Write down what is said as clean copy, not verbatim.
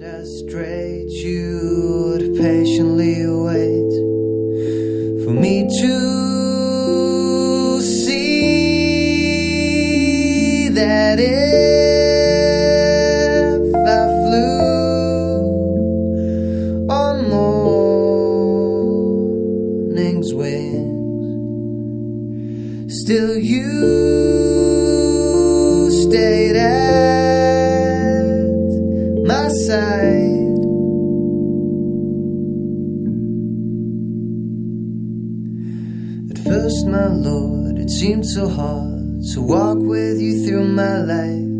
Straight, you would patiently wait for me to see that if I flew on morning's wings, still you stayed at my side. At first, my lord, it seemed so hard to walk with you through my life.